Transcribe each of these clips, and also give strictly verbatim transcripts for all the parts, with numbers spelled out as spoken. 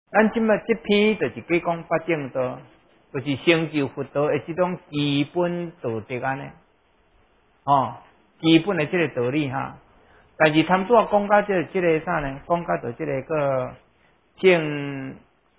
咱即摆即篇就是讲讲八正道，就是成就佛道的这种基本道德安尼，哦，基本的这个道理哈。但是他们做讲到这个、这个啥呢？讲到就这个个正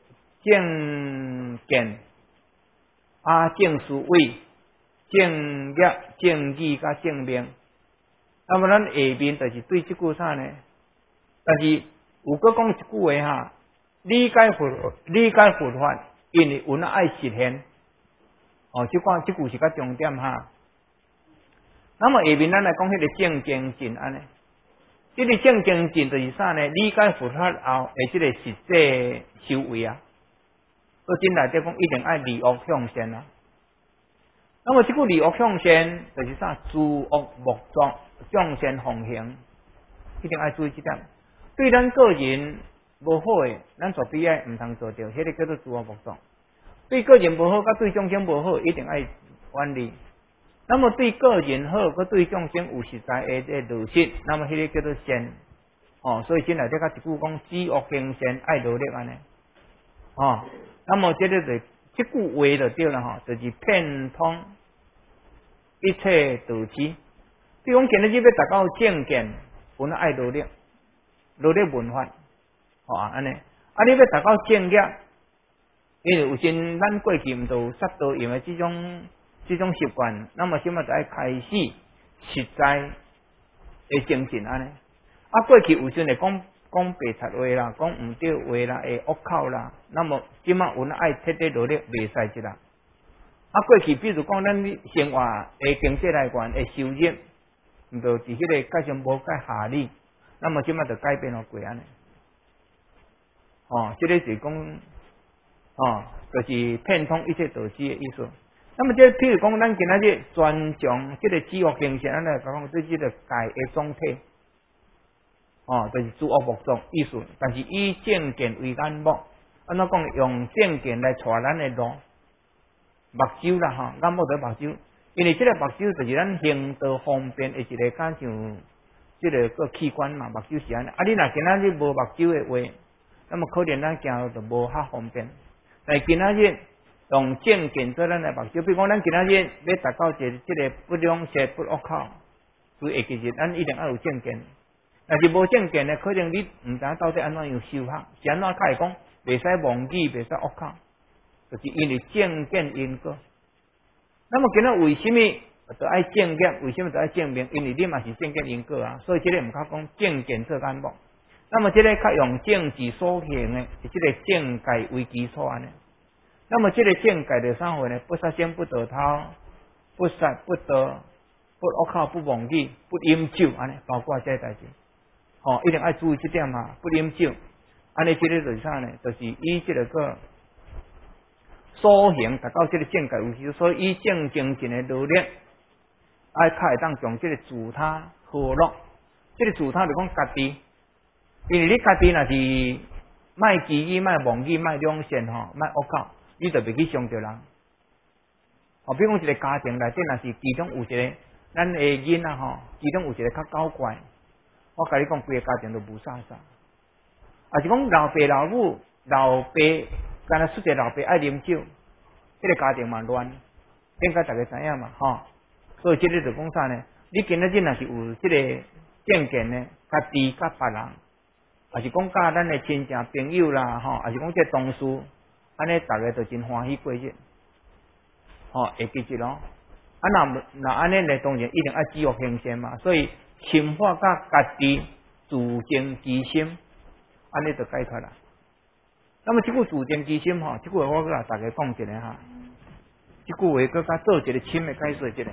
正见啊，正思维、正业、正义甲正命。那么咱下面就是对这句啥呢？但是有个讲一句话哈，理解佛理解佛法，因为有那爱实现。哦，这句这句是较重点哈。那么下面咱来讲迄个正精进安尼。这个正精进就是啥呢？理解佛法后的这个实际修为啊，搁进来底讲一定爱离恶向善啊。那么这个离恶向善就是啥？诸恶莫作，众善奉行，一定爱注意这点。对咱个人无好的，咱绝对爱唔通做到，迄个叫做诸恶莫作。对个人无好，甲对众生无好，一定爱远离。那么对个人好，佮对众生有实在的这落实，那么迄个叫做善。哦，所以进来这个一句讲知恶行善爱努力安尼。哦，那么这个就这句话就对了哈，就是遍通一切道理。比如讲今日要达到正见，我们爱努力，努力文法，哦安尼。啊，你要达到正业，因为有阵咱过去毋都有杀盗淫的这种。这种习惯，那么现在就要开始实在的精进安尼。啊，过去有阵会讲讲白贼话啦，讲毋对话啦，会恶口啦。那么即马有爱彻底努力，袂使即啦。啊，过去比如讲咱生活的经济来源的收入，毋就伫迄个介上无介下哩。那么即马就改变了过安尼。哦，即、这个是讲哦，就是遍通一切道理的意思。那么这譬如讲，咱今仔日专从这个知恶行善，咱来讲对这个界的总体，哦，就是诸恶莫作意思。但是以正见为眼目，安怎讲？用正见来带咱的路，目睭啦哈，眼目在目睭。因为这个目睭就是咱行道方便的一个，敢像这个个器官嘛，目睭是安尼。啊，你若今仔日无目睭的话，那么可能咱行路就无遐方便。但今仔日用正见做咱的目睭，比如讲，咱今仔日要达到一个这个不良舌不恶口，所以其实咱一定要有正见。但是无正见呢，可能你毋知到底安怎样修学，是安怎开讲，袂使妄语，袂使恶口，就是因为正见因果。那么今仔为什么就爱正见？为什么就爱正面？因为你嘛是正见因果啊，所以这个毋较讲正见做眼目。那么这个较用正治所行的，是这个正戒为基础安尼。那么这个正戒的啥货呢？不杀生，不盗偷，不杀不得，不恶口，不妄语，不饮酒，安尼包括这个代志。哦，一定要注意这点嘛，不饮酒。安尼这个就是啥呢？就是以这个个所行达到这个正戒为基础，所以以正精进的努力，爱较会当将这个自他和乐。这个自他就讲家己，因为你家己若是卖绮语、卖妄语、卖两善吼、卖恶口。你就袂去伤着人，哦，比如讲一个家庭内底，若是其中有一个咱的囡仔吼，其中有一个较搞怪，我甲你讲，规个家庭都无啥啥。啊是讲老爸老母，老爸干那出一个老爸爱啉酒，这个家庭嘛乱，应该大家知影嘛，吼。所以这个就讲啥呢？你今仔日若是有这个正见呢，家己甲别人，啊是讲甲咱的亲戚朋友啦，吼，啊是讲这同事。安尼大家就真欢喜过日，吼、哦，会记住咯。啊，那那安尼呢，当然一定要知恶行善嘛。所以深化甲家己自净其心，安尼就解脱啦。那么这句自净其心吼，这句话我甲大家讲一下哈。这句话搁甲做一个深的解说，一个。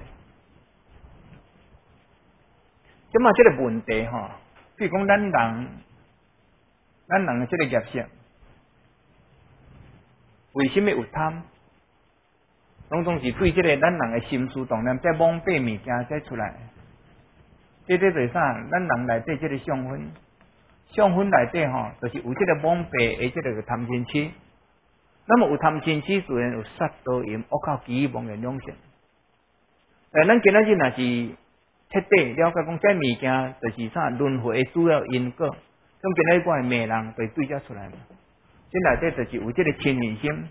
咁啊，这个问题吼，比如讲咱人，咱人的这个业色。为什么有贪？拢总是对这个咱人的心思动念，在蒙蔽物件再出来。这个就是啥？咱人内底这个相分，相分内底吼，就是有这个蒙蔽的这个贪嗔痴。那么有贪嗔痴，自然有杀盗淫、恶口、绮语、妄言两善。但咱今仔日若是彻底了解讲，这物件就是啥轮回的主要因果。咁今仔日我的骂人，就对这出来了。 这内底就是有这个亲民心，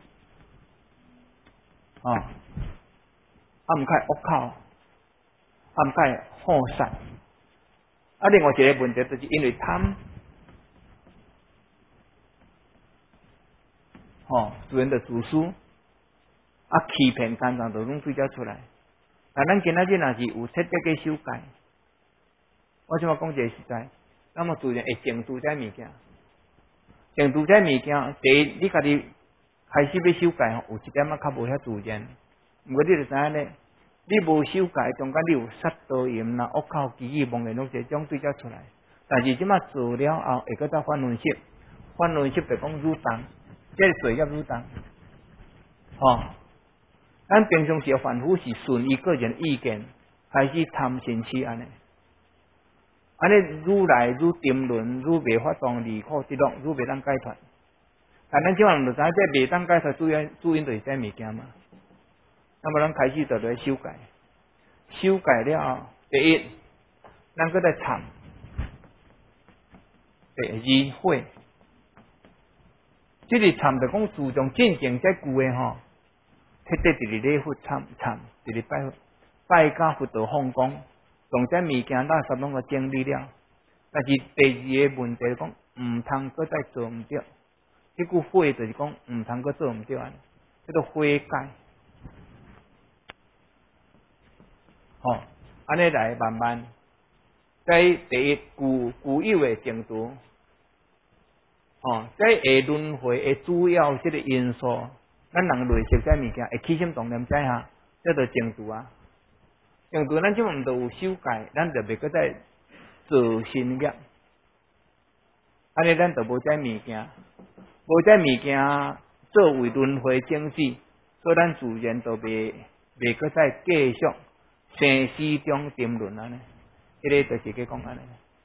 哦，啊毋该恶口，啊毋该好杀，啊另外一个问题就是因为贪，哦，自然的自私，啊欺骗奸诈就拢对照出来。但咱今仔日若是有彻底嘅修改，我即马讲一个实在，那么自然会净除这物件。净除这物件，第一，你家己开始要修改吼，有一点仔较无遐自然。毋过你就知影咧，你无修改，中间你有杀盗淫啦、恶口、欺语、妄言，拢是种对照出来。但是即马做了后，会搁再反论式，反论式就讲蠕动，这个罪业蠕动，吼。咱平常时凡夫是顺伊个人意见，开始贪嗔痴安尼，安尼愈来愈沉沦，愈未法当离苦得乐，愈未当解脱。但咱即晚就知，这未当解脱主因主因就是这物件嘛。那么咱开始就来修改，修改了后，第一，咱搁再忏；第二，悔。这个忏就讲注重进行这句的吼。彻底伫咧礼佛忏忏，伫咧拜拜家佛道放光，从这物件垃圾拢个整理了。但是第二个问题讲，毋通搁再做毋对。这句悔就是讲毋通搁做毋对安，叫做悔改。吼，安尼来慢慢。在第一固固有的净除，吼，在下轮回的主要这个因素。咱人类熟这物件，会起心动念这下，叫做净除啊。净除咱即阵都有修改，咱就袂搁再做新业。安尼咱就无这物件，无这物件作为轮回经济，所以咱自然就袂袂搁再继续生死中沉沦安尼。迄个就是去讲安尼，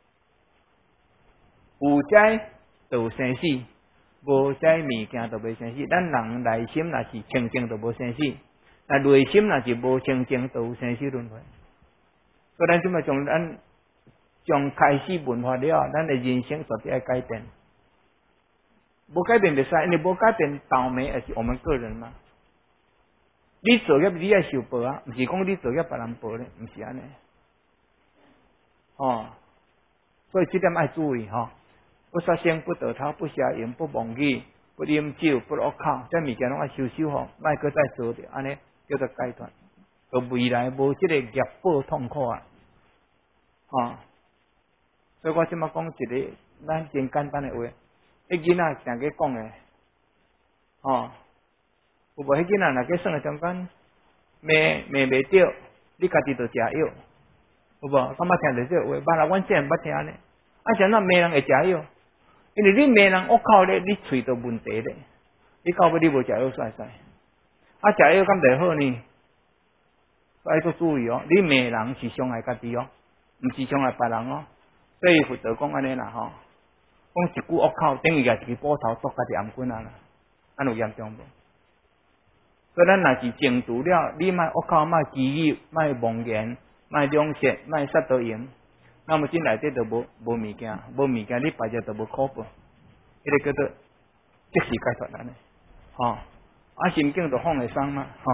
有灾就有生死。无这物件就袂生死，咱人内心若是清净就无生死，但内心若是无清净就有生死轮回。所以咱即么从咱从开始文化了后，咱的人生绝对要改变。无改变袂使，因为无改变倒霉也是我们个人嘛。你做业你要受报啊，毋是讲你做业别人报咧，毋是安尼。哦，所以这点要注意吼。不杀生，不得偷，不邪淫，不妄语，不饮酒，不恶口，这物件拢要修修好，莫搁再做着，安尼叫做解脱。到未来无即个业报痛苦啊！哦，所以我即马讲一个咱真简单的话，迄囡仔常去讲的，哦，有无？迄囡仔若去算个中间，骂骂袂着，你家己就食药，有无？感觉听着这话，捌啦，阮真捌听呢。啊，像那骂人会食药？因为你骂人恶口咧，你喙就问题咧。你到尾你无食药算算，啊食药敢袂好呢？所以要注意哦，你骂人是伤害家己哦，毋是伤害别人哦。所以佛陀讲安尼啦吼，讲一句恶口等于也一个斧头剁家己颔棍啊啦，安有严重无？所以咱若是净除了，你莫恶口，莫欺语，莫妄言，莫两舌，莫杀盗淫。那么进内底就无无物件，无物件你摆着就无苦报，迄个叫做即时解脱安尼，吼，啊心境就放会松嘛，吼，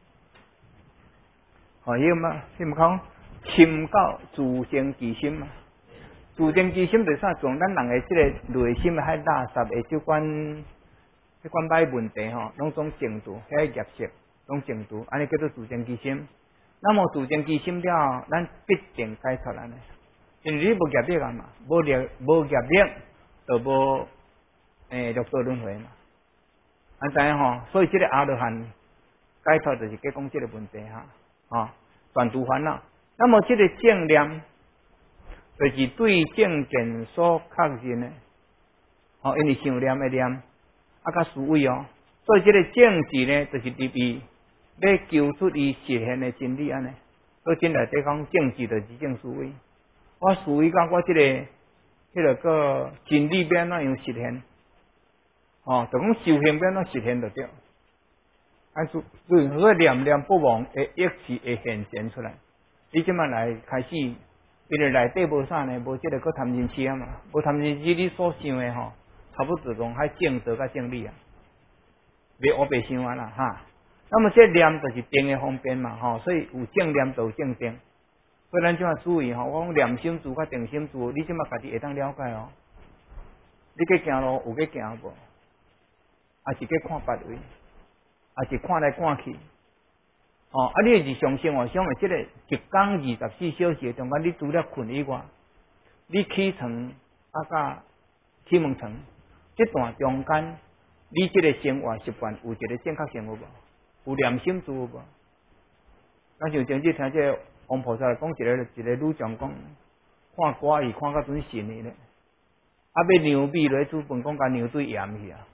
吼，迄个嘛，什么讲深到自性其心嘛，自性其心就是啥？从咱人的即个内心的迄垃圾的即款即款歹问题吼，拢总净除，遐业识拢净除，安尼叫做自性其心。那么自性其心了，咱必定解脱安尼。因为你无业力啊嘛，无业无业力就无诶六道轮回嘛，安知影吼？所以这个阿罗汉解脱就是讲讲这个问题哈，吼断除烦恼。那么这个正念就是对正见所确认的，吼，因为想念的念啊较思维哦，所以这个正智呢，就是入于要求出伊实现的真理安尼。所以真内底讲正智就是正思维。我思维讲我即、这个、迄、这个个真理要安怎样实现？哦，就讲修行要安怎实现就对。啊，所以所以念念不忘会一时会现现出来。你即摆来开始，因为内底无啥呢，无即个个贪嗔痴啊嘛，无贪嗔痴，你所想的吼， 差不多拢还正德甲正理啊，别我别想啊啦哈。那么这念就是定的方便嘛吼，所以有正念就有正定。所以咱就要注意吼，我讲念心住甲定心住，你即马家己会当了解哦。你去行路有去行无？还是去看别位？还是看来看去？哦，啊，你日常生活上的这个一天二十四小时中间，你除了困以外，你起床啊甲起门床这段中间，你这个生活习惯有一个正确生活无？有念心住无？咱像前日听这个王菩萨讲一个一个女将讲，看歌戏看到准神的咧，啊要牛米落煮饭，讲甲牛水盐去啊，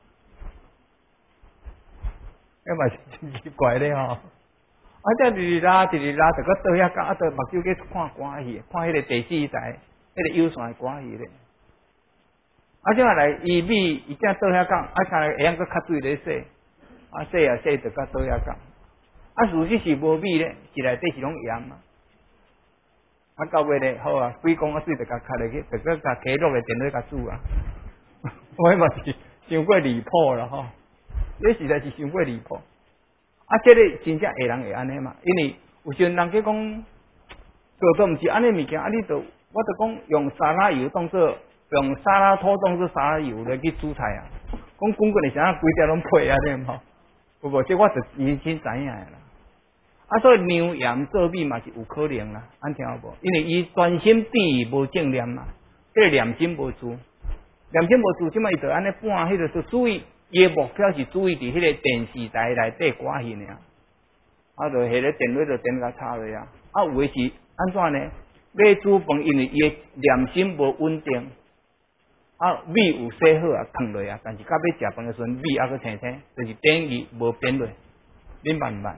迄嘛是真奇怪咧吼。啊，这日拉一日拉，就搁倒遐讲，啊，倒目睭去看歌戏，看迄个第四台，迄个有线的歌戏咧。啊，这下来伊米伊正倒遐讲，啊，看来会晓搁较水咧洗，啊洗啊洗，就搁倒遐讲。啊，事实是无米咧，是内底是拢盐嘛。啊，到尾咧，好啊，几公啊水就甲卡落去，就搁甲加落个电话甲煮啊。我嘛是伤过离谱啦吼，这实在是伤过离谱。啊，这个真正会人会安尼嘛？因为有时阵人去讲做都毋是安尼物件，啊，你就我就讲用沙拉油当做用沙拉土当做沙拉油来去煮菜啊。讲滚滚的啥规条拢配啊，对吼？有无？这我就已经知影啦。啊，所以牛盐做米嘛是有可能啦，安听有无？因为伊专心地无正念嘛，这个念心无住，念心无住，即摆伊就安尼半，迄个就注意。伊的目标是注意伫迄个电视台内底歌戏尔，啊，就迄个电话就电甲插落啊。啊，有诶是安怎呢？要煮饭，因为伊的念心无稳定，啊，米有洗好啊，放落啊，但是到要食饭的时阵，米还佫青青，就是等于无变落。恁捌毋捌？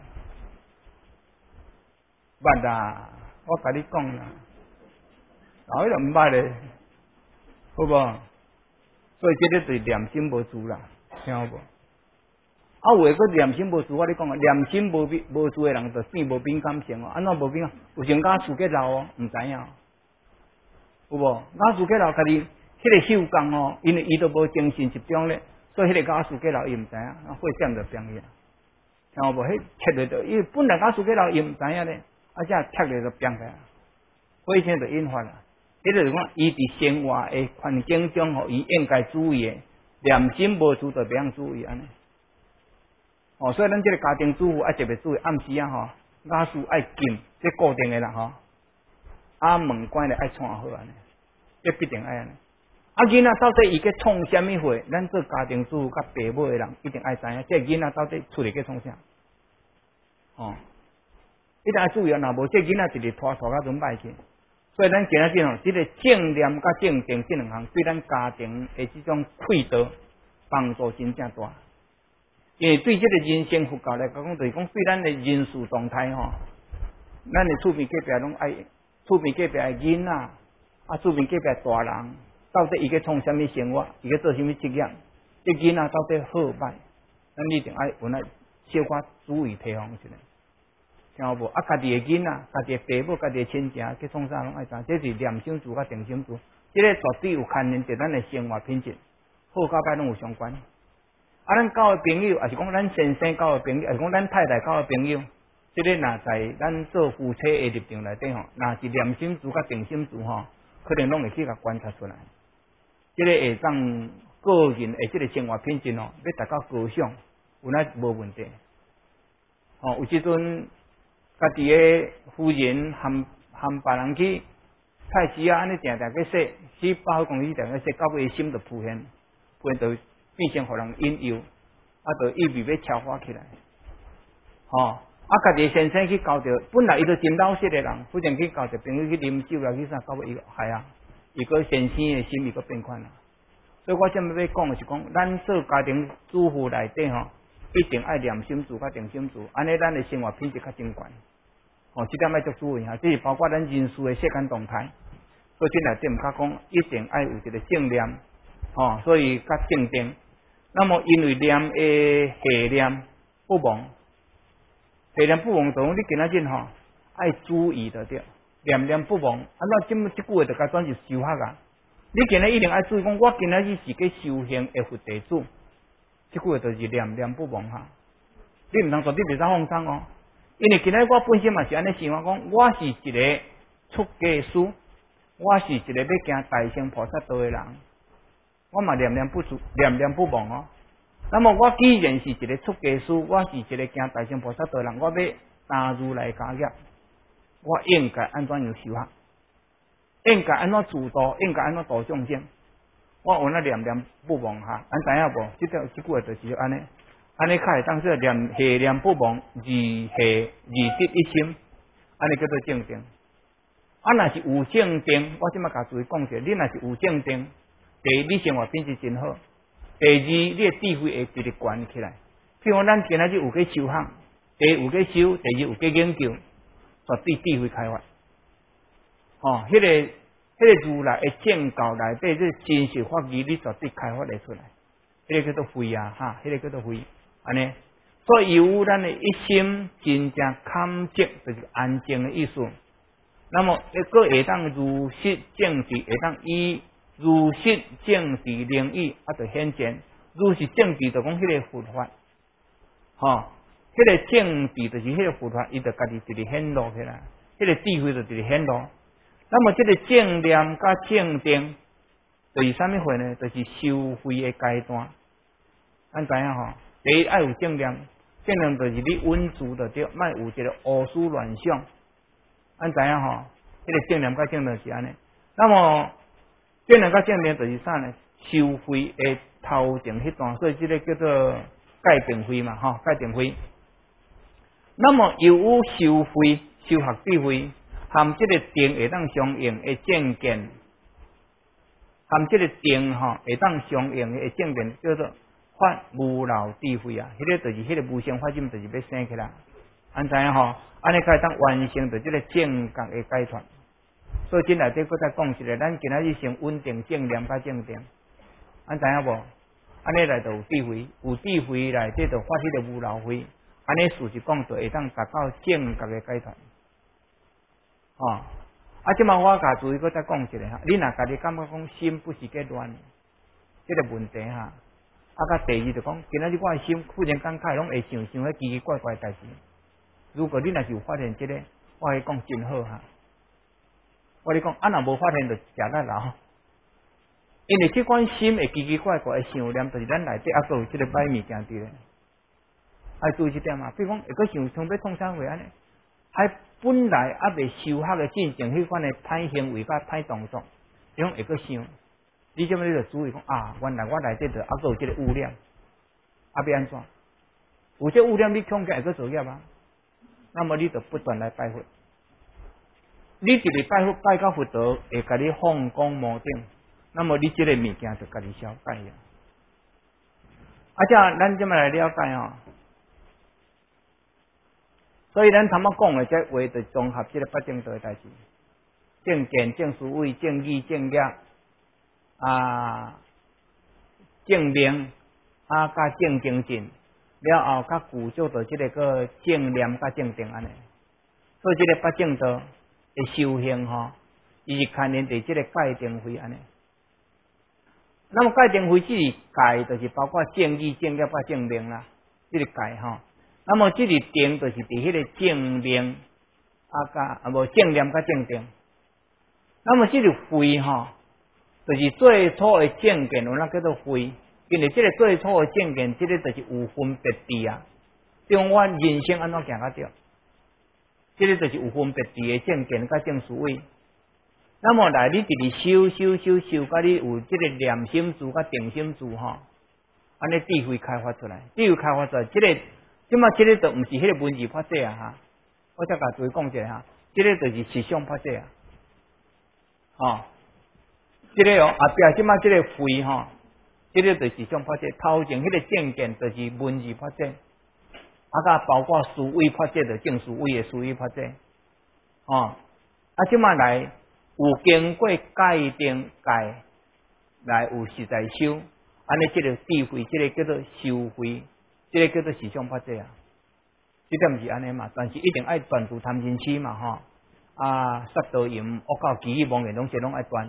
捌啦，我甲你讲啦，后迄就毋捌咧，好无？所以这个就是念心无住啦。听有无？啊，有诶个念心无住，我咧讲啊，念心无无住诶人，就变无敏感性哦。安怎无敏感？有时甲事结闹哦，毋知影，有无？甲事结闹，家己迄个休工哦，因为伊都无精神集中咧，所以迄个甲事结闹伊毋知影，啊，血点就变去啊。听有无？迄切落就，伊本来甲事结闹伊毋知影咧，啊，只切落就变去啊，所以现在就引发啦。迄就是讲，伊伫生活诶环境中吼，伊应该注意诶。念心无住就袂晓注意安尼，哦，所以咱这个家庭主妇爱特别注意暗时啊吼，雅事爱禁，这固定的啦吼，啊门关咧爱串好安尼，这必定爱安尼。啊囡仔到底伊去创啥物货，咱做家庭主妇甲爸母的人一定爱知影，这囡仔到底出嚟去创啥，哦，一定爱注意啊，若无这囡仔一日拖拖甲准歹去。所以咱今仔日吼，即个正念甲正定这两项对咱家庭的这种气道帮助真正大。因为对这个人生佛教来讲，就是讲对咱的人事状态吼，咱的厝边隔壁拢爱，厝边隔壁的囡仔，啊厝边隔壁大人，到底伊去创啥物生活，伊去做啥物职业，这囡仔到底好歹，咱一定爱有那小可注意提防一下。听有无？啊，家己的囡仔，家己的爸母，家己的亲戚去创啥拢爱知，这是念心住甲定心住，这个绝对有牵连着咱的生活品质，好甲歹拢有相关。啊，咱交的朋友，也是讲咱先生交的朋友，也是讲咱太太交的朋友，这个若在咱做夫妻的立场内底吼，若是念心住甲定心住吼，可能拢会去甲观察出来。这个下当个人的这个生活品质哦，要达到高尚，有那无问题。哦，有时阵。家己的夫人含含别人去菜市啊，安尼定定去说，去百货公司定定说，到尾心就浮现，浮现就变成互人引诱，啊，就意味要超发起来。吼、哦，啊，家己先生去交着，本来伊就真老实的人，忽然去交着朋友去啉酒啦，去啥，到尾伊系啊，伊个先生的心伊个变款啦。所以我今日要讲的是讲，咱做家庭主妇内底吼。一定爱念心住甲定心住，安尼咱的生活品质较真悬。哦，这点要足注意哈，这是包括咱人事的世间动态。所以这内底毋甲讲，一定爱有一个正念，哦，所以较正定。那么因为念的下念不忘，下念不忘，就讲你今仔日吼爱注意着对，念念不忘。啊，那这么即句话就甲转是修学啊。 你今日一定要注意讲，我今仔日是去修行的佛弟子，即句话就是念念不忘哈。你毋通绝对袂使放松哦，因为今日我本身嘛是安尼想法讲，我是一个出家师，我是一个要行大乘菩萨道的人，我嘛念念不住，念念不忘哦。那么我既然是一个出家师，我是一个行大乘菩萨道的人，我要担如来家业，我应该安怎样修学？应该安怎自度？应该安怎度众生？我有那念念不忘哈，咱知影无？即条即句话就是安尼，安尼较会当说念下念不忘，二下二得一心，安尼叫做正定。啊，若是有正定，我即马甲诸位讲者，你若是有正定，第一你生活品质真好，第二你的智慧会直直悬起来。譬如咱今仔日有去修行，第一有去修，第二有去研究，绝对智慧开发。哦，迄、那个迄、那个如来的正教内底，这真实法义，你绝对开发得出来。迄、那个叫做慧啊，哈，迄、那个叫做慧，安尼。所以有咱的一心真正堪寂，就是安静的意思。那么一个会当如实正直，会当以如实正直灵意啊，就显现。如实正直就讲迄个佛法，吼、哦，迄、那个正直就是迄个佛法，伊就家己直直显露起来，迄、那个智慧就直直显露。那么这个正念甲正定，就是啥物货呢？就是修慧的阶段。咱知影吼，第一爱有正念，正念就是你稳住的对，莫有一个胡思乱想。咱知影吼，这个正念甲正定是安尼。那么正念甲正定就是啥呢？修慧的头前迄段，所以这个叫做戒定慧嘛，吼，戒定慧。那么又有修慧、修学智慧。含这个定会当相应的正见，含这个定吼会当相应的正见叫做发无漏智慧啊！迄、那个就是迄个无生法境，就是要生起来。安知影吼？安尼可以当完成着这个正觉的解脱。所以今内底搁再讲一个，咱今仔日先稳定正念甲正定。安知影无？安尼来就有智慧，有智慧内底就发迄个无漏慧。安尼事实讲就会当达到正觉的解脱。哦，啊！即马我甲注意，搁再讲一下哈。你若家己感觉讲心不是个乱，这个问题哈。啊，甲第二就讲，今仔日我的心忽然感慨，拢会想想迄奇奇怪怪的代志。如果你若是有发现这个，我跟你讲真好哈。我跟你讲，啊，若无发现就食力啦。因为这款心会奇奇怪怪的想念，就是咱内底啊，有这个歹物件伫咧。爱注意这点嘛，比如讲，会个想想要创啥货安尼。还本来还未修学的进程，迄款的歹行为甲歹动作，你讲会个想，你这么你就注意讲啊，原来我内底就还有这个污念，啊要安怎？有这污念你恐吓会个作业啊？那么你就不断来拜佛，你一日拜佛拜到佛道，会甲你放光摩顶，那么你这个物件就家己消解啊。啊，这咱这么来了解哦。所以咱头仔讲的这话，就综合这个八正道的代志，正见、正思维、正义、正业啊，正命啊，加正精进，了后甲具足到这个个正念甲正定安尼。所以这个八正道的修行吼，伊是牵连伫这个戒定慧安尼。那么戒定慧这个戒，就是包括正义、正业甲正命啦，这个戒吼。那么这个定就是伫迄个正命啊，甲啊无正念甲正定。那么这个慧吼，就是最初的正见，有那叫做慧。因为这个最初的正见，这个就是有分别智啊。比如我人生安怎行较对，这个就是有分别智的正见甲正思维。那么来你直直修修修修，甲你有这个念心智甲定心智吼，安尼智慧开发出来，智慧开发出来，这个。即马这个就毋是迄个文字法则啊哈，我再甲诸位讲者哈，这个就是实相法则啊，哦，这个哦后壁即马这个慧吼，这个就是实相法则，头前迄个正见就是文字法则，啊甲包括思维法则就正思维的思维法则，哦，啊即马来有经过界定界来有实在修，安尼这个智慧，这个叫做修慧。这个叫做实相法则啊，这点是安尼嘛，但是一定爱断除贪嗔痴嘛吼，啊，杀盗淫、恶搞、绮语、妄言，拢是拢爱断。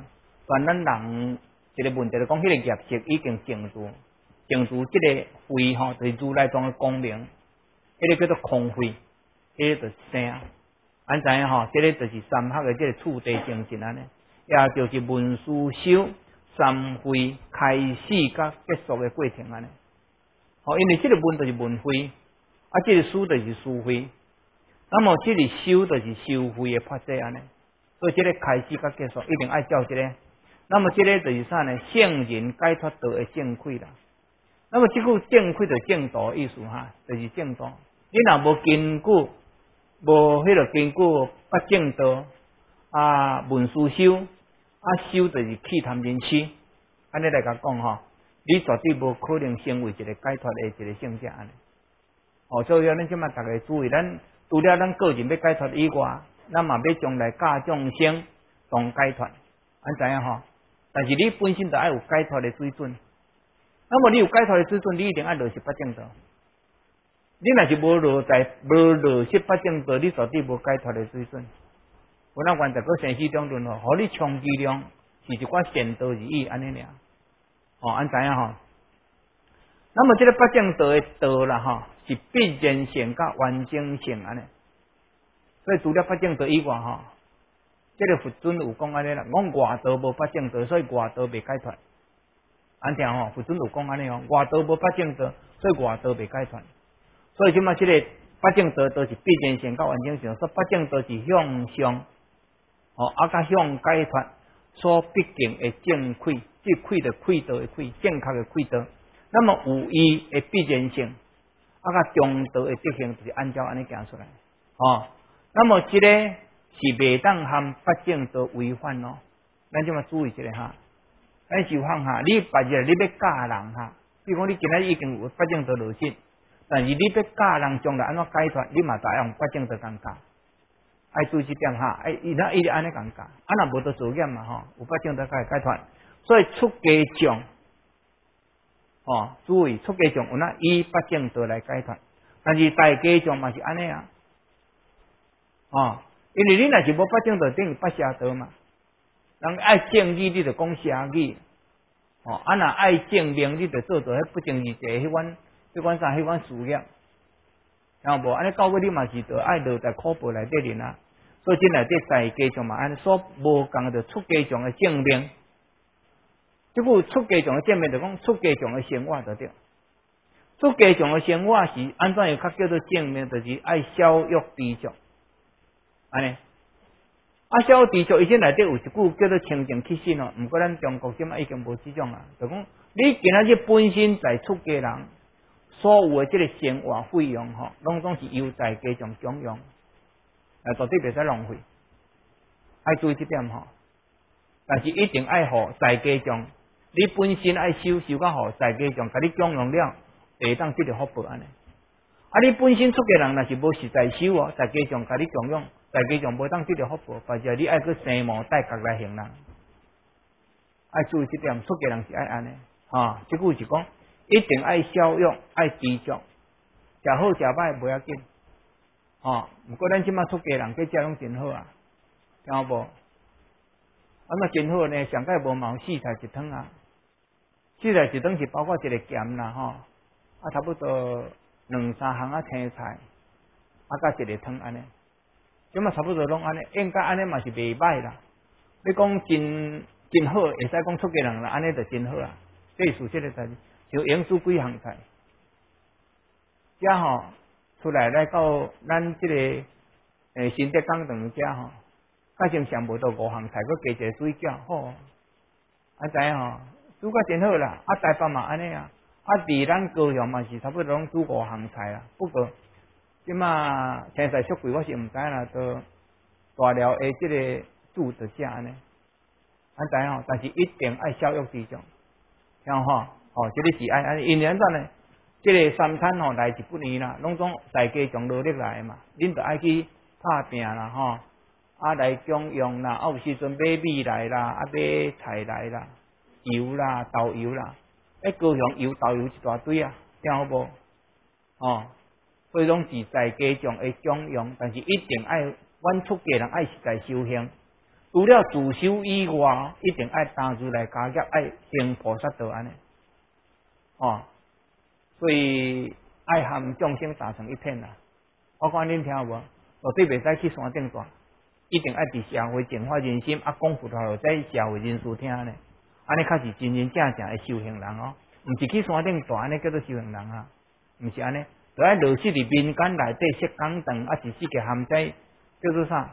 但咱人一个问题就讲，迄个业绩已经成就，成就即个慧吼，就是如来藏的光明，迄、那个叫做空慧，迄、那个就是生。安知影吼？即、这个就是三学的即个次第精神安尼，也就是文殊修三慧开始甲结束的过程安尼。吼，因为即个文就是文慧，啊，即、这个书就是书慧，那么即个修就是修慧的发展安尼。所以即个开始甲结束一定爱照即、这个。那么即个就是啥呢？圣人解脱道的正轨啦。那么即句正轨就正道的意思哈，就是正道。你若无根据，无迄个根据八正道啊，文殊修啊，修就是气贪嗔痴，安尼来甲讲吼，你绝对无可能成为一个解脱的一个圣者安尼。哦，所以咱即马大家注意，咱除了咱个人要解脱以外，咱嘛要将来教众生同解脱，安知影吼？但是你本身就爱有解脱的水准，那么你有解脱的水准，你一定爱落实八正道。你若是无落在无落实八正道，你绝对无解脱的水准。有咱原则个生死中论吼，互你充其量是一寡善道而已，安尼尔。哦，安知影吼？那么这个八正道的道啦吼，是必然性甲完整性安尼。所以除了八正道以外吼。这个佛尊有讲安尼啦，讲外道无八正道，所以外道未解脱。安听吼，佛尊有讲安尼吼，外道无八正道，所以外道未解脱。所以即马即个八正道都是必然性甲完整性，说八正道是向上，哦，啊甲向解脱所必经的正轨，即轨的轨道的轨，正确的轨道。那么有伊的必然性，啊甲中道的德行，就是按照安尼行出来。哦，那么即、這个。是袂当含八正道违反咯，咱即嘛注意一下哈。咱就讲哈，你别日你要教人哈，比如讲你今仔已经有八正道落实，但是你要教人将来安怎解脱，你嘛得用八正道共教。爱注意一点哈，哎，伊那伊直安尼共教，啊若无得做验嘛吼，有八正道才会解脱。所以出家众，哦，注意出家众有那以八正道来解脱，但是大家众嘛是安尼啊，哦。因为你若是无八正道，等于八邪道嘛。人爱正义，你就讲邪义；哦，啊，若爱正名，你就做做迄不正义者，迄款、迄款啥、迄款事业，听无？安尼到尾你嘛是着爱落在苦报内底面啊。所以即内底在家众嘛，安尼所无共着出家众的正名。即句出家众的正名，就讲出家众的生活就对。出家众的生活是安怎样较叫做正名？就是爱消欲知足。安尼，啊，小地球以前内底有一句叫做清净起心哦，毋过咱中国即马已经无即种啊，就讲你今仔日本身在出家人所有的即个生活费用吼，拢总是由在家众享用，啊，绝对袂使浪费，爱注意即点吼。但是一定爱互在家众，你本身爱修修较好，在家众甲你享用了，会当得到福报安尼。啊，你本身出家人若是无实在修哦，在家众甲你享用。大家就无当得到福报，或者你爱去生毛带角来行人，爱注意这点，出家人是爱安尼，啊，这句是讲一定爱消欲，爱知足，食好食歹不要紧，啊，不过咱即马出家人计食拢真好啊，听有无？啊，那真好呢，上届无毛四菜一汤啊，四菜一汤是包括一个咸啦，吼，啊，差不多两三项啊青菜，啊，加一个汤安尼。咁嘛差不多拢安尼，应该安尼嘛是袂歹啦。你讲真真好，会使讲出家人啦，安尼就真好啊。这是这个代志，就用煮几项菜，遮吼出来来到咱这个诶新德港堂遮吼，加上上无到五项菜，佮加一个水饺，好，啊知影吼，煮甲真好啦。啊台北嘛安尼啊，啊伫咱高雄嘛是差不多拢煮五项菜啦，不过。即嘛青菜俗贵，我是毋知啦，都大料诶，即个煮着食安尼，安知影？但是一定爱消欲知足，听吼，哦，即个是爱安，因为安怎呢？即个三餐吼来日不易啦，拢总大家从努力来嘛，恁着爱去拍拼啦，吼，啊来供用啦，啊有时阵买米来啦，啊买菜来啦，油啦、豆油啦，诶，高雄油豆油一大堆啊，听好无？哦。所以拢是在家众的享用，但是一定爱阮出家人爱实在修行， 除了自修以外，一定爱单独来加入，爱行菩萨道安尼。哦，所以爱含众生打成一片啦。我讲恁听有无？绝对袂使去山顶住，一定爱伫社会净化人心，啊，讲佛法在社会人士听呢。安尼才是真真正正的修行人哦，毋是去山顶住安尼叫做修行人啊，毋是安尼。就爱落实伫民间内底设讲堂，啊是四个含在叫做啥？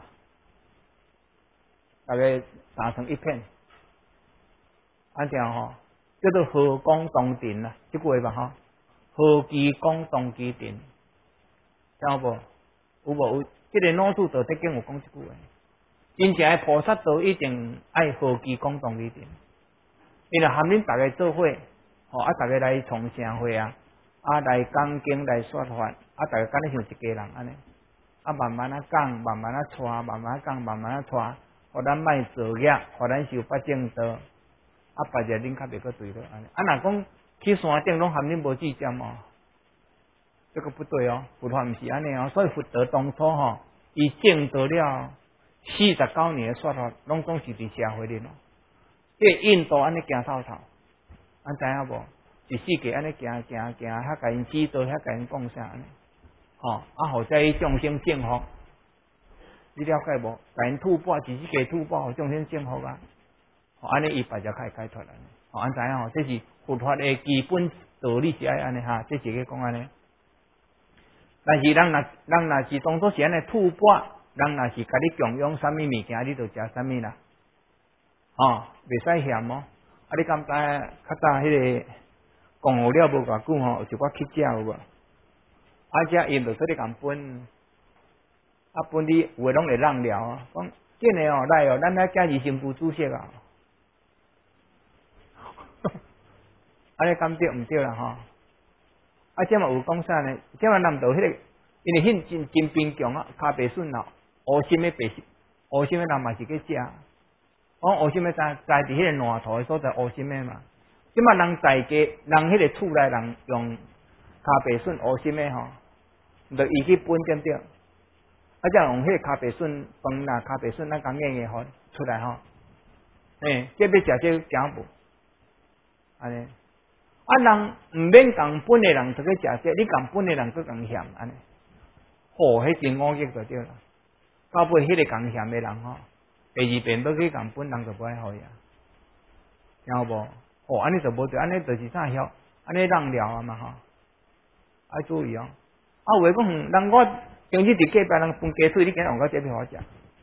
大家打成一片，安这样吼，叫做和光同尘啦，即句话吧吼，和其光同其尘，听有无？有无有？即、这个老祖道德经有讲即句话，真正的菩萨道一定爱和其光同其尘，因为含恁大家做伙，吼啊，大家来创社会啊，啊来讲经来说法，啊大家敢若像一家人安尼，啊慢慢啊讲，慢慢啊带，慢慢啊讲，慢慢啊带。互咱卖作业，互咱修八正道，啊，别日恁较袂个对了安尼。啊，若讲去山顶拢含恁无志占哦，这个不对哦，佛法毋是安尼哦。所以佛陀当初吼，伊证得了四十九年的说法，拢总是伫社会里咯。即印度安尼行透透，安知影无？一世纪安尼行行行，遐甲因指导，遐甲因讲啥安尼，吼、哦，啊，互在众生幸福。你了解无？甲因吐蕃，自己家吐蕃，众生幸福啊！吼，安尼伊别只开解脱安尼。吼，安知影吼？这是佛法的基本道理是爱安尼哈，这是个讲安尼。但是人若人若是当作是安尼吐蕃，人若是甲你供养啥物物件，你就食啥物啦。吼，袂使嫌哦。啊，你敢知较早迄个讲好了无偌久吼，有一寡乞食有无？啊，遮因就说你共分。啊，本地有诶拢会让了啊！讲见诶哦，来哦，咱来家己先付主席啊！安尼敢对毋对啦吼？啊，即嘛有讲啥呢？即嘛南道迄、那个，因为迄真真贫穷啊，骹白笋哦，乌心诶白，乌心诶人嘛是去食。讲乌心诶在在伫迄个烂土诶所在乌心诶嘛，即嘛人在家，人迄个厝内人用骹白笋乌心诶吼，就伊去分对不对？啊，则用迄个咖啡笋饭啦，咖啡笋咱讲硬硬吼出来吼，诶，这要食这诚无，安尼，啊人毋免共本的人就去食这，你共本的人去共嫌安尼，吼，迄真恶逆就对啦。到尾迄个共嫌的人吼，第二遍要去共本人就不爱好呀，听有无？哦，安尼就无对，安尼就是啥晓，安尼让了啊嘛吼，爱注意哦。啊，有诶讲，人我。像你伫隔壁人分鸡腿，你今日用到这边好食，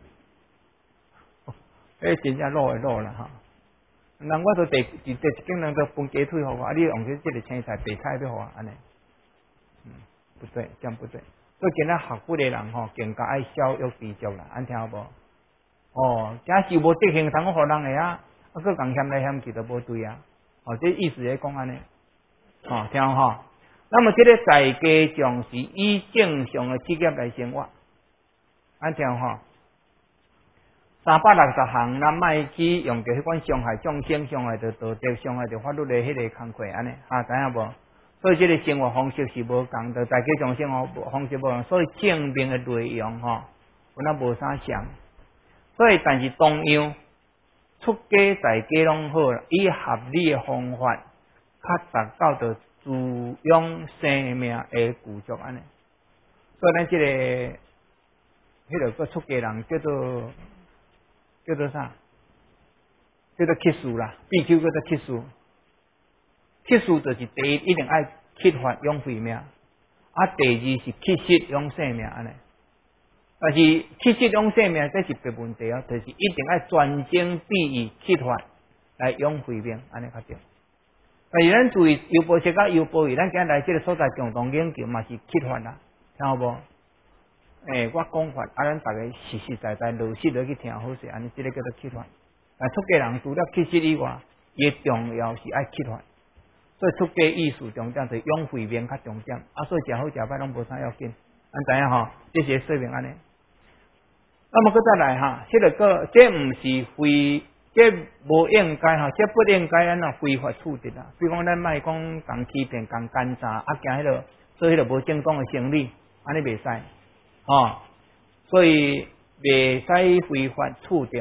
迄真正老诶老啦哈。人我都第第第一间人都分鸡腿互我，啊，你用去这个青菜白菜要互我安尼，嗯，不对，这样不对。所以今仔学佛诶人吼，更加爱孝欲知足啦，安听有无？哦，假是无德行，通互人诶啊，啊，佮共嫌来嫌去都无对啊。哦，这意思咧讲安尼，哦，听有吼。那么这个在家上是以正常的职业来生活，安这样吼，三百六十行，咱卖去用着迄款伤害众生、伤害着道德、伤害着法律的迄个工课安尼，啊，知影无？所以这个生活方式是无共，着在家上生活方式无共，所以正面的内容吼，有那无啥像。所以但是同样出家在家拢好啦，以合理的方法，较达到着。滋养生命的具足安尼，所以咱即、这个迄个个出家人叫做叫做啥？叫做乞术啦，必须叫做乞术。乞术就是第一一定爱乞法养慧命，啊，第二是乞食养生命安尼。但是乞食养生命这是别问题啊，就是一定爱专精必以乞法来养慧命安尼较对。但是咱注意优波切甲优波语，咱今日来这个所在共同研究嘛是乞法啦，听有无？诶、欸，我讲法啊，咱大家实实在在落实落去听好势，安尼这个叫做乞法。但出家人除了乞食以外，伊重要是爱乞法，所以出家意思重点就是养慧命较重点，啊，所以食好食歹拢无啥要紧，咱知影吼，这些说明安尼。那么佮再来哈，这个个这毋是非。这无应该吼，这不应该安那非法处置啦。比如讲，咱莫讲共欺骗、共奸诈，啊，惊迄个做迄个无正当的生意，安尼袂使，吼。所以袂使非法处置。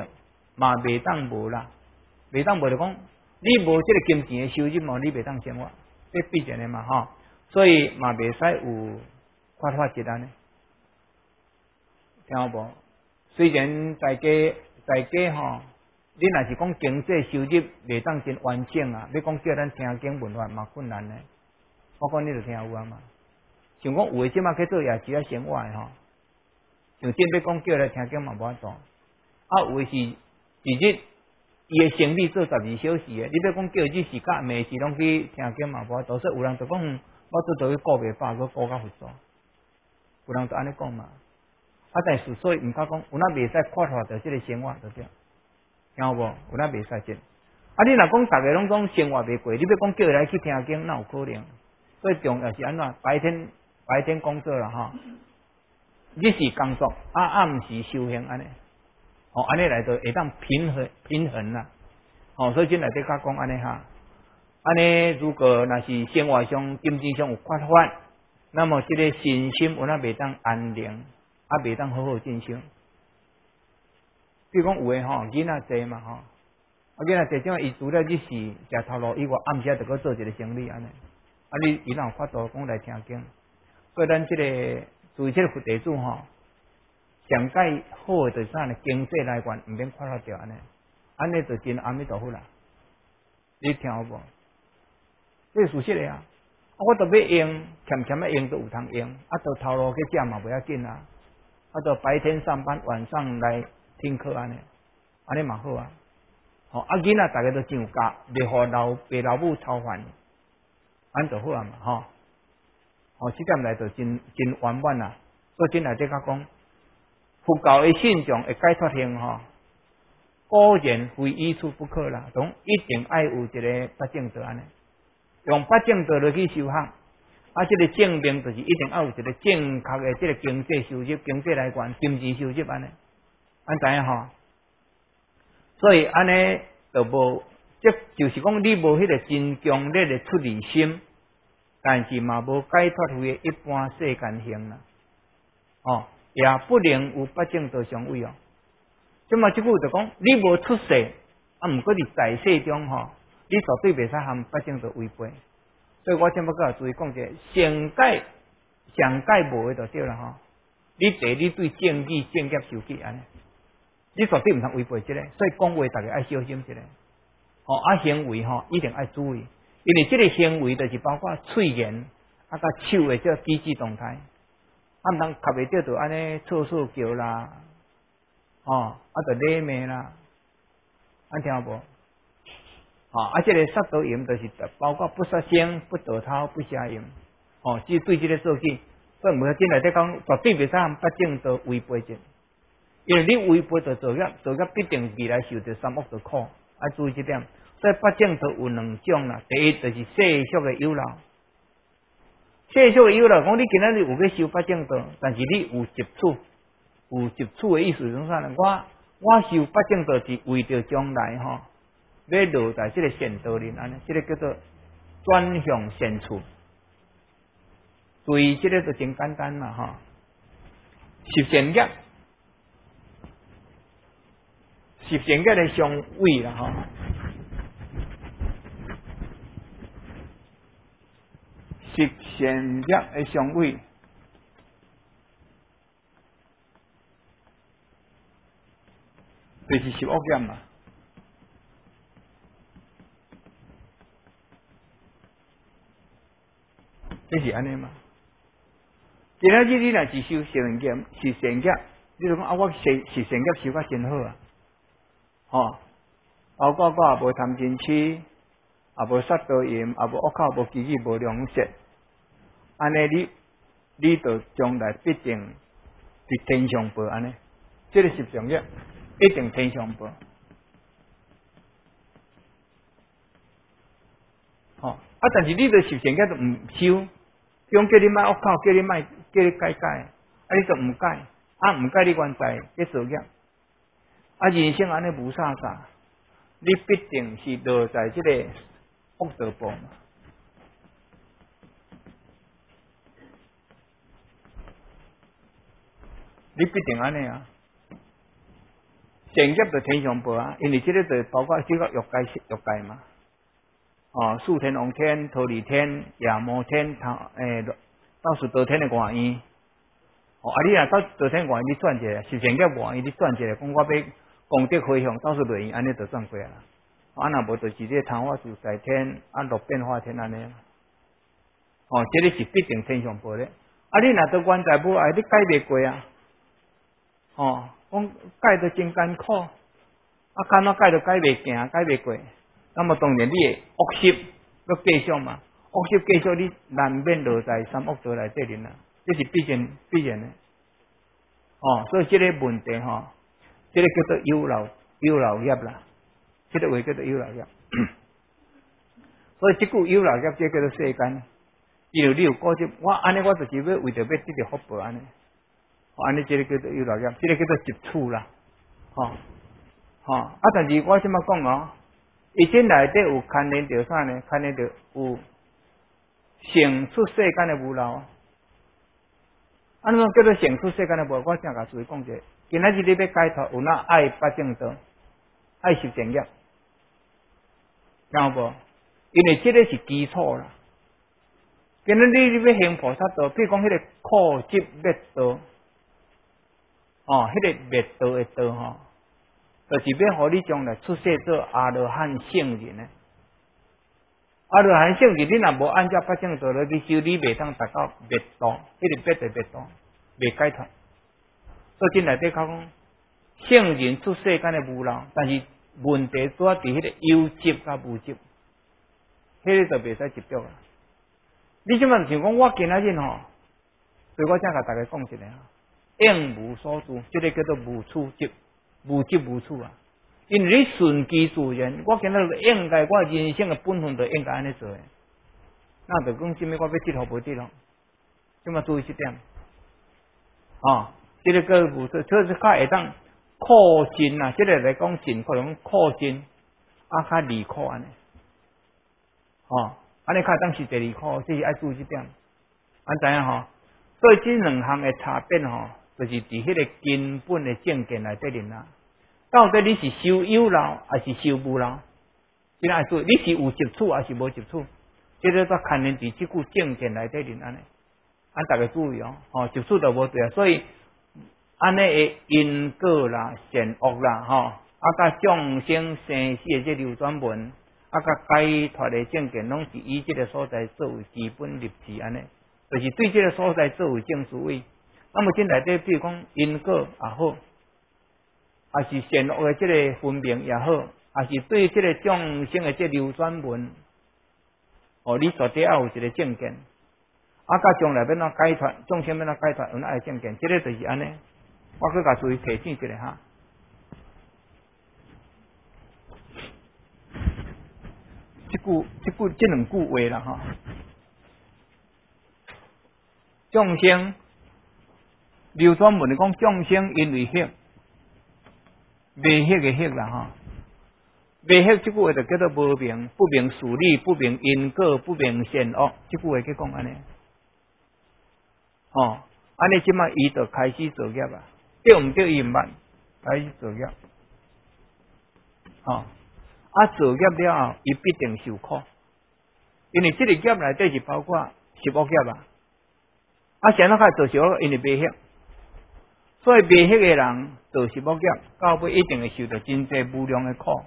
嘛袂当无啦，袂当无就讲你无即个金钱的收入嘛，你袂当生活，这必然的嘛吼。所以嘛袂使有缺乏一安尼，听有无？虽然大家大家吼，你若是讲经济收入袂当真完整啊，要讲叫咱听经文法嘛困难呢。我讲你就听有啊嘛。像讲有诶，即马去做夜市啊生活诶吼，像顶要讲叫来听经嘛无法度。啊，有诶是一日伊诶生理做十二小时诶，你要讲叫日时甲暝时拢去听经嘛无法度。所以有人就讲，我做到去顾袂饱，佮顾较复杂。有人就安尼讲嘛。啊，但是所以毋敢讲，有哪袂使缺乏着即个生活，对不对？听有无？有哪袂使这？啊，你若讲逐个拢讲生活袂过，你要讲叫伊来去听经，哪有可能？最重要是安怎？白天白天工作啦，哈，日时工作，啊暗时修行安尼，哦，安尼来到会当平衡平衡啦，哦，所以今内底甲讲安尼哈，安尼如果若是生活上、经济上有缺乏，那么这个身心有哪袂当安宁，啊袂当好好进修。比如讲有诶吼，囡仔济嘛吼，啊囡仔济，种伊除了日时食头路以外，暗时啊，着搁做一个生理安尼。啊，你伊若有法度讲来听经，所以咱即、这个注意即个佛地主吼，上界好诶就是啥呢？经济来源毋免缺乏着安尼，安尼就真阿弥陀佛啦。你听有无？这是事实诶啊！啊，我都要用，欠欠诶用都有通用，啊，到头路去食嘛袂要紧啊，啊，到白天上班，晚上来听课安尼，安尼嘛好啊。吼、哦，啊囡仔大家都真有教，袂互老爸老母操烦。安就好啊嘛，吼，哦，这点来就真真圆满啦。所以真来这甲讲，佛教的信众会解脱性吼，果然非一处不可啦。总一定爱有一个八正道安尼，用八正道落去修行，啊，这个证明就是一定要有一个正确的这个经济收入、经济来源、金钱收入安尼，安知影吼？所以安尼就无。这就是讲，你无迄个真强烈的出离心，但是嘛无解脱为一般世间行啦。哦，也不能有八正道上位哦。即嘛，即句就讲，你无出世，啊，毋过伫在世中吼，你绝对袂使含八正道违背。所以我先要甲注意讲者，上界上界无诶就对啦吼。你第你对正义、正业受记安尼，你绝对毋通违背即个。所以讲话大家爱小心即个。哦，啊行为吼一定要注意，因为这个行为就是包括喙言啊，甲手的这举止动态，啊，毋通卡袂着就安尼错错叫啦，哦，啊，就礼骂啦，安听无？哦，啊，这个杀盗淫就是包括不杀生、不盗偷、不邪淫，哦，只对这个做起，所以每进来在讲绝对袂使含八正道违背者，因为你违背着做业，做业必定未来受着三恶的苦。啊，注意这点，所以八正道有两种啦。第一就是世俗的有漏，世俗的有漏，讲你今仔日有要修八正道，但是你有接触，有接触的意思是啥呢？我我修八正道是为着将来吼，要落在这个善道里安尼，这个叫做转向善处。注意，这个就真简单啦吼，十善业。十善业的上位啦，吼，十善业的上位，就是十恶业嘛。这是安尼嘛？今仔日你若是修十善业，十善业，你就讲啊，我十十善业修甲真好啊，吼。包括我也无贪嗔痴，也无杀盗淫，也无恶口，无绮语，无良舌。安尼你，你就将来必定伫天上报安尼。这个十善业一定天上报。吼、哦，啊，但是你对十善业就毋修，中叫你卖恶口，叫你卖，叫你改改，啊，你就毋改，啊，毋改你原在去造业，啊，人生安尼无啥啥。你必定是落在这个恶道报嘛，你必定安尼啊。 善业就天上报啊，因为这个就包括这个欲界欲界嘛。哦，四天王天、忉利天、夜摩天、头诶，倒数道天的外院。哦，啊，你若到道天外院你转一下，是善业外院你转一下，讲我要功德回向，倒数内院安尼就转过啊。啊，若无就是这昙花自在天、啊六变化天安尼。哦，这个是必定天上报的。啊，你若到原在无爱，你改袂过啊。哦，讲改得真艰苦，啊，敢若改都改袂行，改袂过。那么当然你的恶习要继续嘛，恶习继续你难免落在三恶道内底面啦，这是必然必然的。哦，所以这个问题吼，这个叫做有漏有漏业啦，这个话叫做有漏业。所以这句有漏业，这叫做世间。因为你有果执，我安尼我就是要为着要得到福报安尼，安尼这个叫做有漏业，这个叫做执处啦，吼吼啊！但是我即么讲哦，伊这内底有牵连着啥呢？牵连着有成出世间的无漏。安怎叫做成出世间的无？我先甲诸位讲者，今仔日你要解脱，有哪爱八正道，爱修正业，听有无？因为这个是基础啦。今仔日你要行菩萨道，比如讲迄个苦集灭道，哦，迄、那个灭道的道吼，就是要互你将来出世做阿罗汉圣人呢。阿罗汉圣人，你若无按照八正道来去修，你袂当达到灭道，迄、那个灭就灭道，袂解脱。所以进内底讲，圣人出世间的无漏，但是问题主要伫迄个有执甲无执，迄、那个就袂使执着啦。你即满想讲，我今仔日吼，所以我才甲大家讲一下，应无所住，这个叫做无处执，无执无处啊。因为你顺其自然，我今仔日应该我人生的本分就应该安尼做的，那就讲什么我要得好无得咯，即么注意这点，哦，这个叫无处，就是较会当靠近啊，这个来讲尽可能靠近，啊，较离苦安尼，哦。安尼较当是第二课，这是爱注意这点。安知影吼？所以这两项的差别吼，就是伫迄个根本的正见内底面啦。到底你是修有漏还是修无漏？这爱注意，你是有接触还是无接触？这个都牵连伫即句正见内底面安尼。安大家注意哦，哦，接触就无对啊。所以安尼的因果啦、善恶啦，吼，啊，甲众生生死的这流转文。啊，甲解脱的正见，拢是以这个所在作为基本立志安尼，就是对这个所在作为正思维。那么这内底，比如讲因果也好，还是善恶的这个分明也好，还是对这个众生的这流转文，哦，你绝对要有一个正见。啊，甲将来要哪解脱，众生要哪解脱，有哪个正见，这个就是安尼。我去甲注意提醒一下哈。这句、这句、这两句话啦，哈。众生流转文讲众生因为迄未迄个迄啦，哈。未迄这句话就叫做无明，不明事理，不明因果，不明善恶。这句话去讲安尼，哦，安尼即马伊就开始作业啊，对毋对？伊毋捌开始作业，哦。啊，作业了后，伊必定受苦，因为这个业内底是包括十恶业啊。啊，谁那开做十恶，因为未晓，所以未晓的人做十恶业，到尾一定会受到真济无量的苦。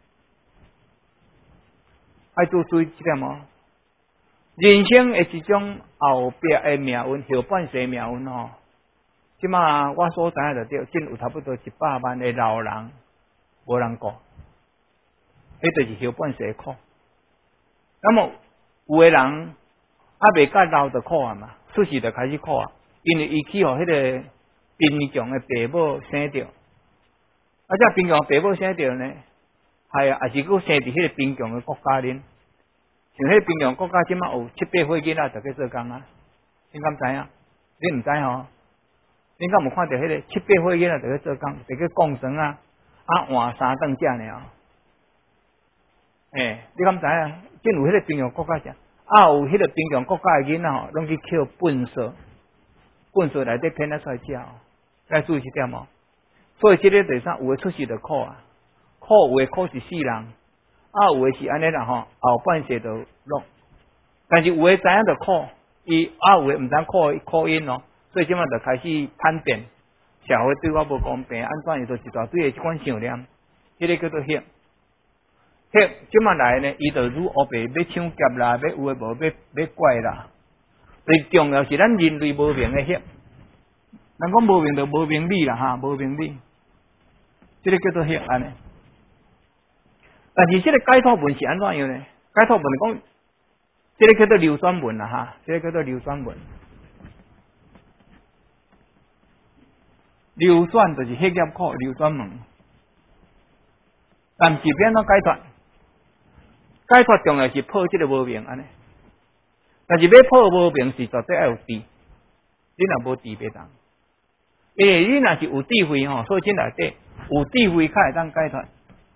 爱多注意这点哦。人生的一种后壁的命运，后半世命运哦。即马我所知影就对，真有差不多一百万的老人无人顾。迄就是后半世苦，那么有的人啊未甲老就苦啊嘛，出世就开始苦啊，因为伊去互迄个贫穷的爸母生着，啊这贫穷的爸母生着呢，系啊，也是佫生伫迄个贫穷的国家哩，像迄个贫穷国家即马有七八岁囡仔就去做工啊，你敢知影？你毋知吼？你敢有看到迄个七八岁囡仔就去做工，就去贡绳啊，啊换三顿食呢？诶、欸，你敢知影？真有迄个贫穷国家啥？啊，有迄个贫穷国家的囡仔吼，拢去捡粪扫，粪扫内底骗得出来食哦。要注意一点哦。 所以这个就是啥？有的出世就苦啊，苦有的苦是死人，啊有的是安尼啦吼，后半世就落。但是有的知影就苦，伊啊有的毋知苦苦因咯，所以即马就开始叛变，社会对我无公平，安怎伊就一大堆的即款想念，这个叫做黑。黑即马来呢，伊就愈黑白要抢劫啦，要有诶无要要怪啦。最重要是咱人类无明诶黑，咱讲无明就无明理啦哈，无明理，这个叫做黑安尼。但是这个解脱文是安怎样呢？解脱文讲，这个叫做流转文啦哈，这个叫做流转文。流转就是黑业苦流转门，但是变怎解脱？解脱重要是破这个无明安尼。但是要破无明是绝对要有智，你若无智袂当。因为你若是有智慧吼，所以这内底有智慧才会当解脱。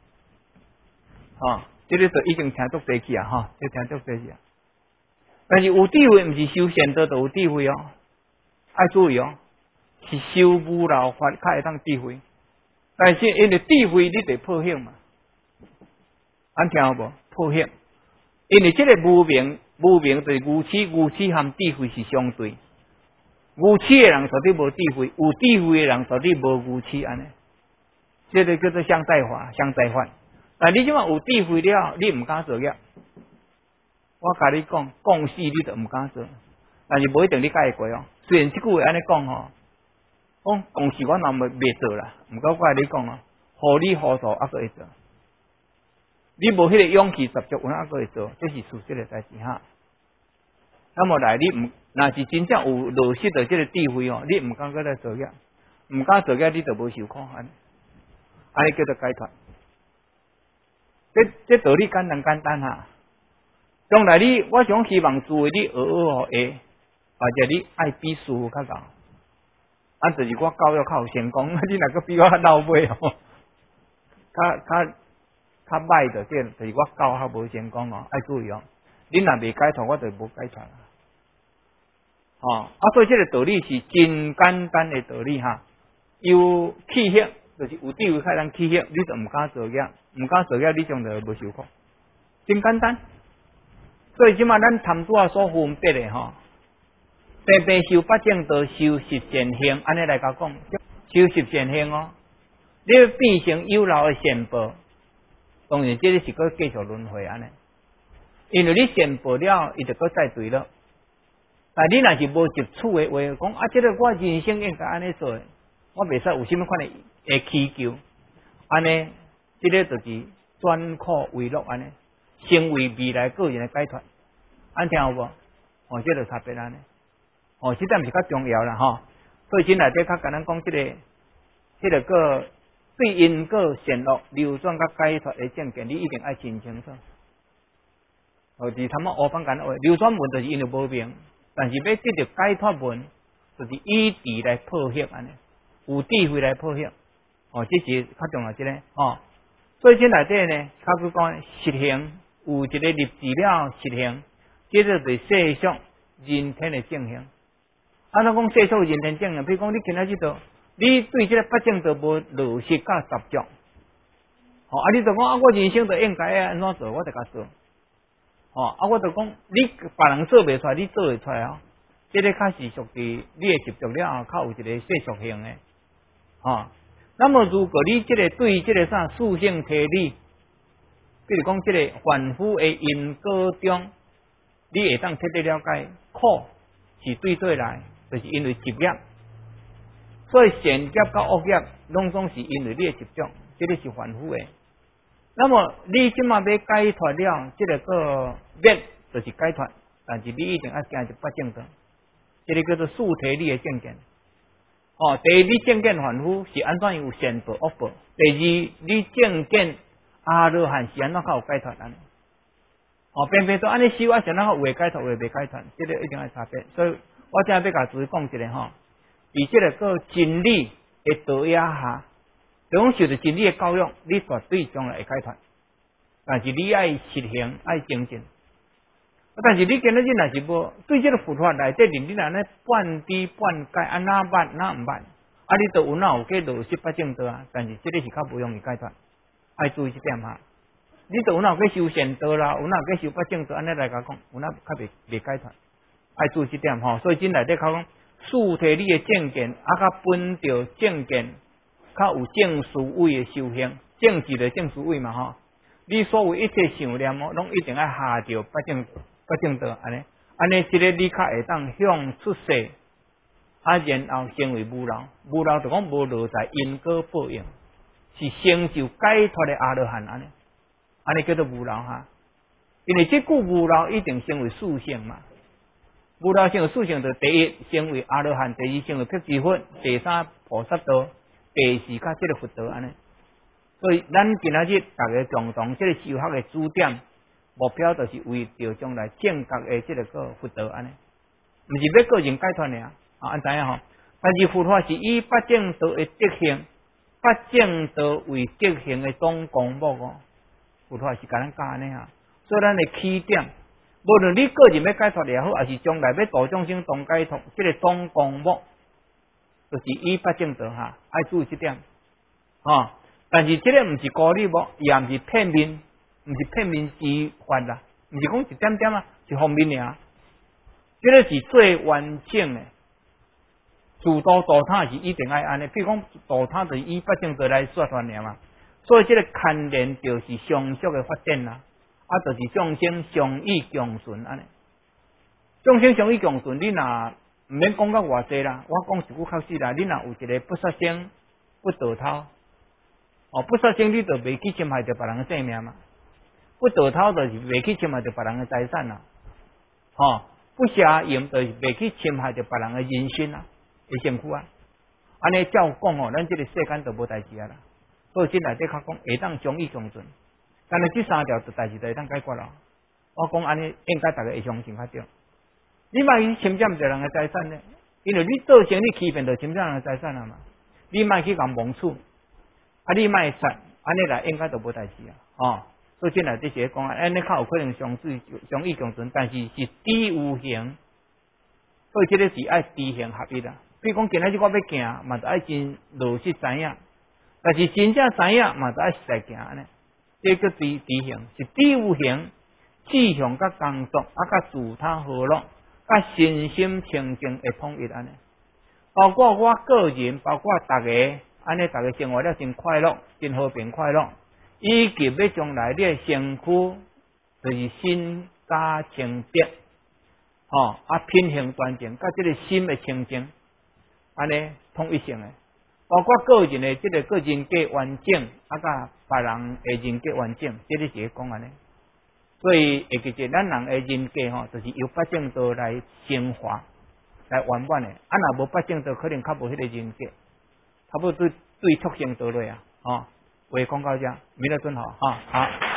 吼，这个就已经听足济去啊，吼，这听足济去啊。但是有智慧毋是修仙道就有智慧哦，爱注意哦，是修无漏法才会当智慧。但是因为智慧你得破险嘛，安听有无？破险，因为这个无明。无明就是愚痴，愚痴和智慧是相对。愚痴的人绝对无智慧，有智慧的人绝对无愚痴安尼。这个叫做相在法，相在法。但你即马有智慧了，你毋敢做业。我甲你讲，讲死你都毋敢做，但是无一定你解过哦。虽然即句话安尼讲吼，讲讲死我若袂袂做啦，毋过我甲你讲哦，糊里糊涂还佫会做。你无迄个勇气，十足有哪个会做？这是事实的代志哈。那么来，你唔若是真正有落实到这个智慧哦，你唔敢搁来做业，唔敢做业，你就无受苦安尼，安尼叫做解脱。这这道理简单简单哈。将来你，我想希望诸位你学学学下，或者你爱比师傅较高，啊，就是我教育较有成功，你若个比我老尾哦，较较。较歹的，这就是我教较无成功哦，爱注意哦。你若未解脱，我就无解脱啦。哦，啊，所以这个道理是真简单的道理哈。有气血，就是有智慧才能气血，你就唔敢做业，唔敢做业，你将就无受苦，真简单。所以即马咱谈拄啊所分别的吼，白白修八正道，修十善行，安尼来甲讲，修十善行哦，你要变成有漏的善报。当然，这个是搁继续轮回安尼，因为你先报了，伊就搁再对了。但你若是无接触的话，讲啊，这个我人生应该安尼做，我袂使有甚物款的诶祈求，安尼，这个就是转苦为乐安尼，成为未来个人的解脱。安听有无？哦，这个差别安尼。哦，这点是较重要啦吼。所以今内底较简单讲，这个，这个个。对因果善恶流转甲解脱的正见，你一定爱真清楚。哦，是他妈乌方讲话，流转文就是因为无明，但是要得到解脱文，就是以智来破晓安尼，有智慧来破晓。哦，这是较重要一个哦。所以这内底呢，较去讲实行有一个立志了实行，接着对世俗人天的正行。安怎讲世俗人天正行？比如讲你今仔日做。你对这个八正道无落实甲执着，哦，啊，你就讲啊，我人生就应该安怎做，我就甲做，哦，啊，我就讲你别人做袂出来，你做会出来哦，这个较是属于你的执着了后，较有一个世俗性的，哦，那么如果你这个对这个啥属性体理，比如讲这个凡夫的因果中，你会当彻底了解，苦是对对来，就是因为执业。所以善业甲恶业，拢总是因为你的执着，这个是凡夫的。那么你即马要解脱了，这个个灭就是解脱，但是你一定要行一八正道，这个叫做素体理的正见。哦，第一，你正见凡夫是安怎有善报恶报；第二，你正见阿罗汉是安怎较有解脱安尼。哦，偏偏都安尼修啊，是安怎有会解脱，有未解脱，这个一定要差别。所以我今日要甲诸位讲一个吼。以这个个真理的导压下，就讲受着真理的教育，你绝对将来会解脱。但是你爱实行，爱精进。但是你今仔日若是无对这个佛法内底，你若呢半知半解，安那捌那毋捌， 啊，你都有哪有计落实八正道啊？但是这个是较不容易解脱，爱注意这点哈。你都有哪有去修善道啦，有哪有去修八正道，安尼来甲讲，有哪较未未解脱，爱注意这点吼。所以真内底较讲，树摕你的正见，啊，较本着正见，较有正思维的修行，正直的正思维嘛吼。你所有一切想念哦，拢一定要下着八正八正道安尼，安尼即个你较会当向出世。啊，然后成为无漏，无漏就讲无落在因果报应，是成就解脱的阿罗汉安尼，安尼叫做无漏哈。因为这句无漏一定成为属性嘛，无漏成为属性就第一成为阿罗汉，第二成为辟支佛，第三菩萨道，第四甲这个佛道安尼。所以咱今仔日大家共同这个修学的主点目标，就是为着将来正觉的这个个佛道安尼，毋是要个人解脱尔。啊，安知影吼？但是佛法是以八正道的德行，八正道为德行的总纲目哦。佛法是甲咱教安尼啊，所以咱的起点，无论你个人要解脱也好，还是将来要度众生同解脱，这个总纲目就是以八正道哈，爱注意这点啊。但是这个毋是孤立无，也毋是片面，毋是片面之法啦，毋是讲一点点啊，一方面尔。这个是最完整的。自度度他是一定爱安尼，比如讲度他就是以八正道来说传尔嘛，所以这个牵连就是相续的发展啦，啊，就是众生相依共存安尼。众生相依共存，你若毋免讲到偌济啦，我讲一句较实啦，你若有一个不杀生、不盗偷，哦，不杀生你就袂去侵害着别人的性命嘛，不盗偷就是袂去侵害着别人的财产啦，哦，不邪淫就是袂去侵害着别人的人身啦。会辛苦啊！安尼照讲哦，咱这个世间就无代志啊啦。所以这内底较讲会当相依共存，但是这三条就代志就会当解决咯。我讲安尼应该大家会相信较对。你莫去侵占别人的财产呢，因为你做生你欺骗就侵占人的财产了嘛。你莫去共蒙处，啊你莫杀，安尼来应该就无代志啊。哦，所以这内底是讲安尼较有可能相处相依共存，但是是知有形，所以这个是爱知行合一啦。比如讲，今仔日我要行，嘛就爱真落实知影；但是真正知影，嘛就爱实在行安尼。这个知知行是知有行，志向甲工作，啊甲自他和乐，甲身心清净会统一安尼。包括我个人，包括大家，安尼大家生活了真快乐，真和平快乐，以及要将来你的身躯就是身家清洁，吼、哦、啊品行端正，甲这个心的清净。安尼统一性的，包括个人的这个个人格完整，啊，甲别人的人格完整，这个是讲安尼。所以会记住咱人的人格吼，就是由八正道来升华、来圆满的。啊，若无八正道，可能较无迄个人格，差不多对对促成道类啊，哦，话讲到这，明日准好，哈、哦、好。